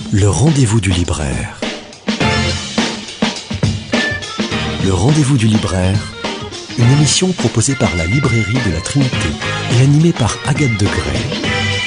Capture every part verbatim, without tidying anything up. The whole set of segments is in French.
Le rendez-vous du libraire. Le rendez-vous du libraire, une émission proposée par la librairie de la Trinité et animée par Agathe Degré.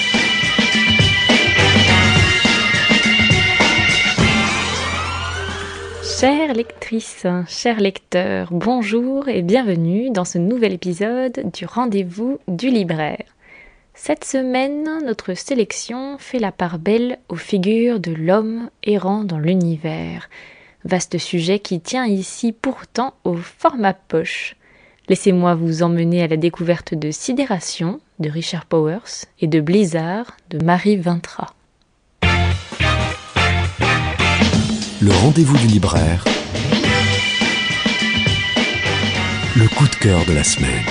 Chères lectrices, chers lecteurs, bonjour et bienvenue dans ce nouvel épisode du rendez-vous du libraire. Cette semaine, notre sélection fait la part belle aux figures de l'homme errant dans l'univers. Vaste sujet qui tient ici pourtant au format poche. Laissez-moi vous emmener à la découverte de Sidération de Richard Powers et de Blizzard de Marie Vintra. Le rendez-vous du libraire. Le coup de cœur de la semaine.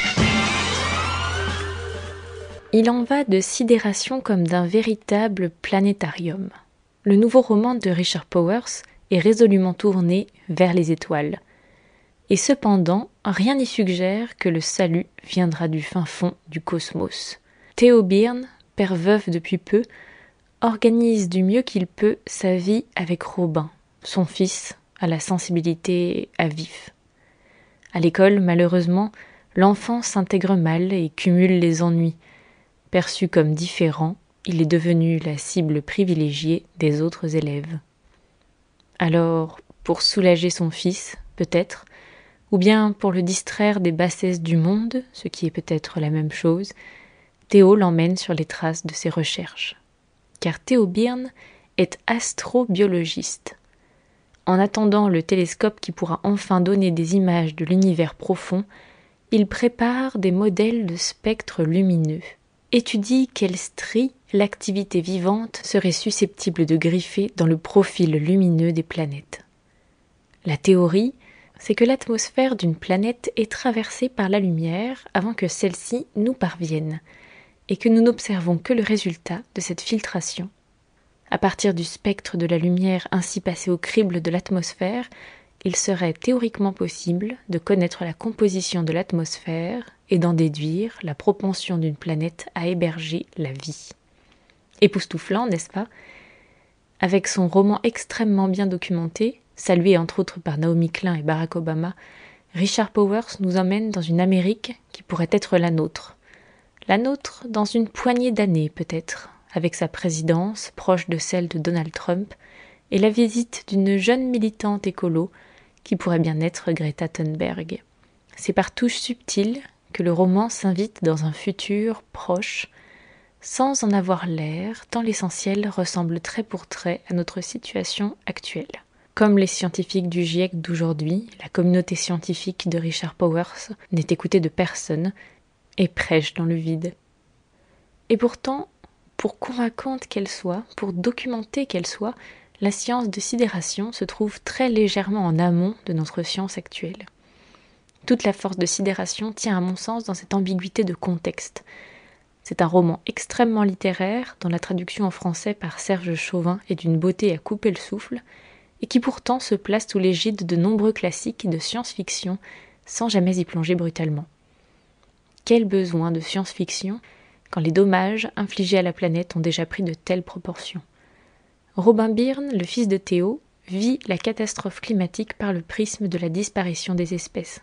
Il en va de Sidération comme d'un véritable planétarium. Le nouveau roman de Richard Powers est résolument tourné vers les étoiles. Et cependant, rien n'y suggère que le salut viendra du fin fond du cosmos. Theo Byrne, père veuf depuis peu, organise du mieux qu'il peut sa vie avec Robin, son fils à la sensibilité à vif. À l'école, malheureusement, l'enfant s'intègre mal et cumule les ennuis. Perçu comme différent, il est devenu la cible privilégiée des autres élèves. Alors, pour soulager son fils, peut-être, ou bien pour le distraire des bassesses du monde, ce qui est peut-être la même chose, Theo l'emmène sur les traces de ses recherches. Car Theo Byrne est astrobiologiste. En attendant le télescope qui pourra enfin donner des images de l'univers profond, il prépare des modèles de spectres lumineux. Étudie quelle strie l'activité vivante serait susceptible de griffer dans le profil lumineux des planètes. La théorie, c'est que l'atmosphère d'une planète est traversée par la lumière avant que celle-ci nous parvienne, et que nous n'observons que le résultat de cette filtration. À partir du spectre de la lumière ainsi passé au crible de l'atmosphère, il serait théoriquement possible de connaître la composition de l'atmosphère et d'en déduire la propension d'une planète à héberger la vie. Époustouflant, n'est-ce pas ? Avec son roman extrêmement bien documenté, salué entre autres par Naomi Klein et Barack Obama, Richard Powers nous emmène dans une Amérique qui pourrait être la nôtre. La nôtre dans une poignée d'années peut-être, avec sa présidence proche de celle de Donald Trump et la visite d'une jeune militante écolo qui pourrait bien être Greta Thunberg. C'est par touches subtiles que le roman s'invite dans un futur proche, sans en avoir l'air, tant l'essentiel ressemble trait pour trait à notre situation actuelle. Comme les scientifiques du GIEC d'aujourd'hui, la communauté scientifique de Richard Powers n'est écoutée de personne et prêche dans le vide. Et pourtant, pour convaincante qu'elle soit, pour documenter qu'elle soit, la science de Sidération se trouve très légèrement en amont de notre science actuelle. Toute la force de Sidération tient à mon sens dans cette ambiguïté de contexte. C'est un roman extrêmement littéraire, dont la traduction en français par Serge Chauvin est d'une beauté à couper le souffle, et qui pourtant se place sous l'égide de nombreux classiques de science-fiction, sans jamais y plonger brutalement. Quel besoin de science-fiction quand les dommages infligés à la planète ont déjà pris de telles proportions. Robin Byrne, le fils de Theo, vit la catastrophe climatique par le prisme de la disparition des espèces.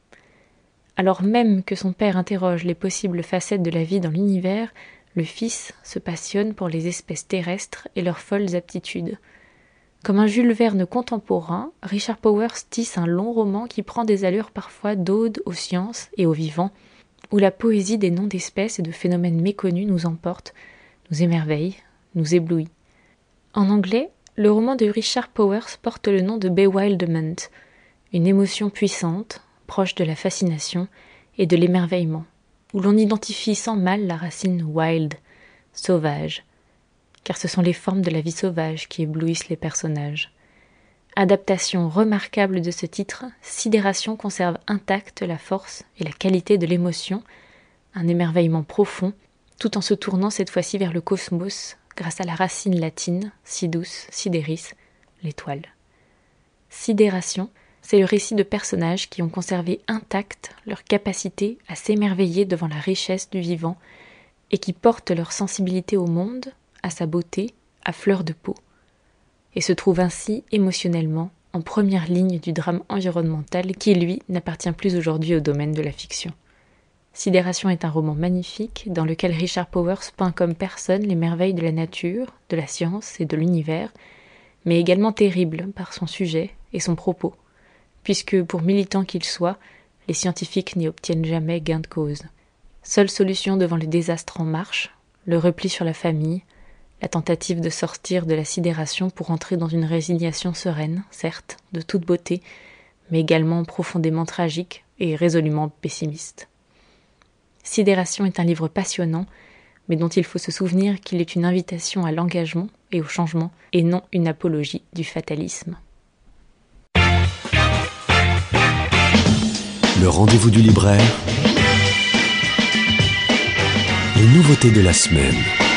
Alors même que son père interroge les possibles facettes de la vie dans l'univers, le fils se passionne pour les espèces terrestres et leurs folles aptitudes. Comme un Jules Verne contemporain, Richard Powers tisse un long roman qui prend des allures parfois d'ode aux sciences et aux vivants, où la poésie des noms d'espèces et de phénomènes méconnus nous emporte, nous émerveille, nous éblouit. En anglais, le roman de Richard Powers porte le nom de Bewilderment, une émotion puissante, proche de la fascination et de l'émerveillement, où l'on identifie sans mal la racine wild, sauvage, car ce sont les formes de la vie sauvage qui éblouissent les personnages. Adaptation remarquable de ce titre, Sidération conserve intacte la force et la qualité de l'émotion, un émerveillement profond, tout en se tournant cette fois-ci vers le cosmos, grâce à la racine latine, sidus, sideris, l'étoile. Sidération, c'est le récit de personnages qui ont conservé intacte leur capacité à s'émerveiller devant la richesse du vivant et qui portent leur sensibilité au monde, à sa beauté, à fleur de peau. et se trouve ainsi émotionnellement en première ligne du drame environnemental qui, lui, n'appartient plus aujourd'hui au domaine de la fiction. Sidération est un roman magnifique dans lequel Richard Powers peint comme personne les merveilles de la nature, de la science et de l'univers, mais également terrible par son sujet et son propos, puisque, pour militants qu'ils soient, les scientifiques n'y obtiennent jamais gain de cause. Seule solution devant le désastre en marche, le repli sur la famille, la tentative de sortir de la sidération pour entrer dans une résignation sereine, certes, de toute beauté, mais également profondément tragique et résolument pessimiste. Sidération est un livre passionnant, mais dont il faut se souvenir qu'il est une invitation à l'engagement et au changement, et non une apologie du fatalisme. Le rendez-vous du libraire. Les nouveautés de la semaine.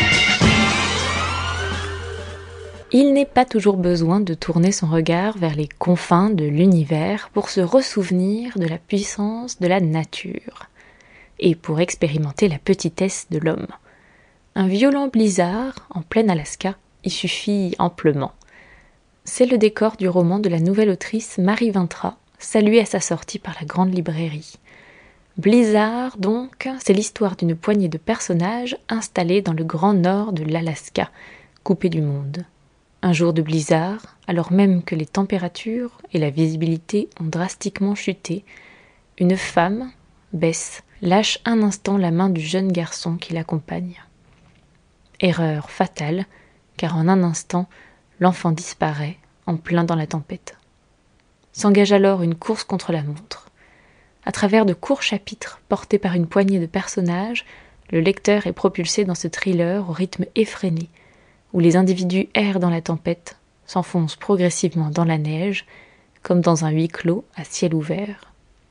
Il n'est pas toujours besoin de tourner son regard vers les confins de l'univers pour se ressouvenir de la puissance de la nature et pour expérimenter la petitesse de l'homme. Un violent blizzard en plein Alaska y suffit amplement. C'est le décor du roman de la nouvelle autrice Mary Vintra, salué à sa sortie par la grande librairie. Blizzard, donc, c'est l'histoire d'une poignée de personnages installés dans le grand nord de l'Alaska, coupé du monde. Un jour de blizzard, alors même que les températures et la visibilité ont drastiquement chuté, une femme, Bess, lâche un instant la main du jeune garçon qui l'accompagne. Erreur fatale, car en un instant, l'enfant disparaît, en plein dans la tempête. S'engage alors une course contre la montre. À travers de courts chapitres portés par une poignée de personnages, le lecteur est propulsé dans ce thriller au rythme effréné, où les individus errent dans la tempête, s'enfoncent progressivement dans la neige, comme dans un huis clos à ciel ouvert.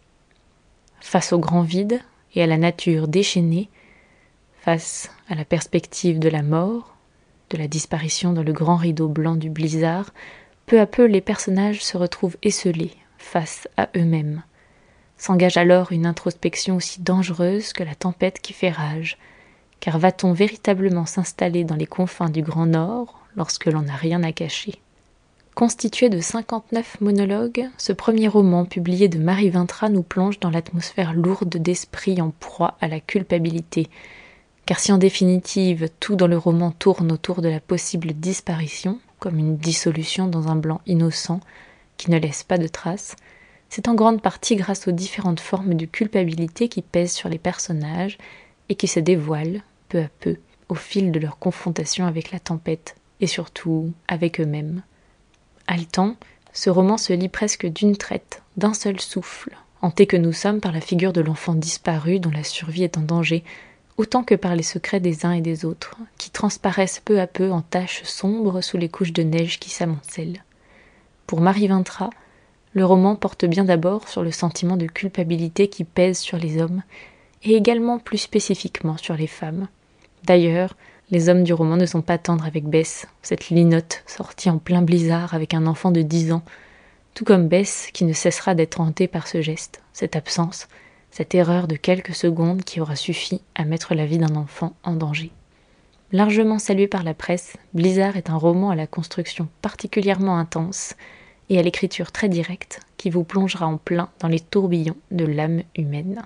Face au grand vide et à la nature déchaînée, face à la perspective de la mort, de la disparition dans le grand rideau blanc du blizzard, peu à peu les personnages se retrouvent esselés face à eux-mêmes. S'engage alors une introspection aussi dangereuse que la tempête qui fait rage, car va-t-on véritablement s'installer dans les confins du Grand Nord lorsque l'on n'a rien à cacher ? Constitué de cinquante-neuf monologues, ce premier roman publié de Mary Vintra nous plonge dans l'atmosphère lourde d'esprit en proie à la culpabilité, car si en définitive tout dans le roman tourne autour de la possible disparition, comme une dissolution dans un blanc innocent qui ne laisse pas de traces, c'est en grande partie grâce aux différentes formes de culpabilité qui pèsent sur les personnages et qui se dévoilent, peu à peu, au fil de leur confrontation avec la tempête, et surtout avec eux-mêmes. Haletant, ce roman se lit presque d'une traite, d'un seul souffle, hantés que nous sommes par la figure de l'enfant disparu dont la survie est en danger, autant que par les secrets des uns et des autres, qui transparaissent peu à peu en taches sombres sous les couches de neige qui s'amoncellent. Pour Mary Vintra, le roman porte bien d'abord sur le sentiment de culpabilité qui pèse sur les hommes, et également plus spécifiquement sur les femmes. D'ailleurs, les hommes du roman ne sont pas tendres avec Bess, cette linotte sortie en plein blizzard avec un enfant de dix ans, tout comme Bess qui ne cessera d'être hantée par ce geste, cette absence, cette erreur de quelques secondes qui aura suffi à mettre la vie d'un enfant en danger. Largement salué par la presse, Blizzard est un roman à la construction particulièrement intense et à l'écriture très directe qui vous plongera en plein dans les tourbillons de l'âme humaine.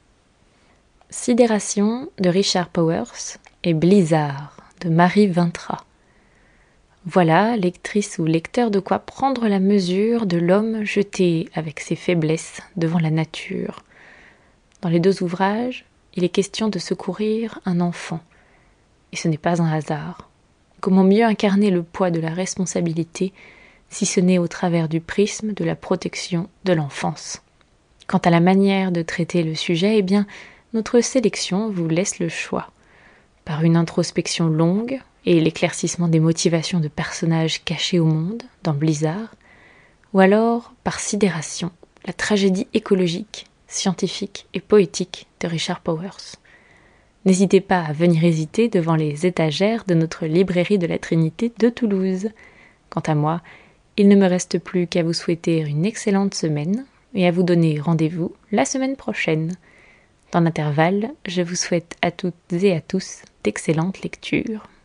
Sidération de Richard Powers et Blizzard de Mary Vintra. Voilà, lectrice ou lecteur, de quoi prendre la mesure de l'homme jeté avec ses faiblesses devant la nature. Dans les deux ouvrages, il est question de secourir un enfant. Et ce n'est pas un hasard. Comment mieux incarner le poids de la responsabilité si ce n'est au travers du prisme de la protection de l'enfance. Quant à la manière de traiter le sujet, eh bien, notre sélection vous laisse le choix. Par une introspection longue et l'éclaircissement des motivations de personnages cachés au monde, dans Blizzard, ou alors par sidération, la tragédie écologique, scientifique et poétique de Richard Powers. N'hésitez pas à venir hésiter devant les étagères de notre librairie de la Trinité de Toulouse. Quant à moi, il ne me reste plus qu'à vous souhaiter une excellente semaine et à vous donner rendez-vous la semaine prochaine. Dans l'intervalle, je vous souhaite à toutes et à tous d'excellentes lectures.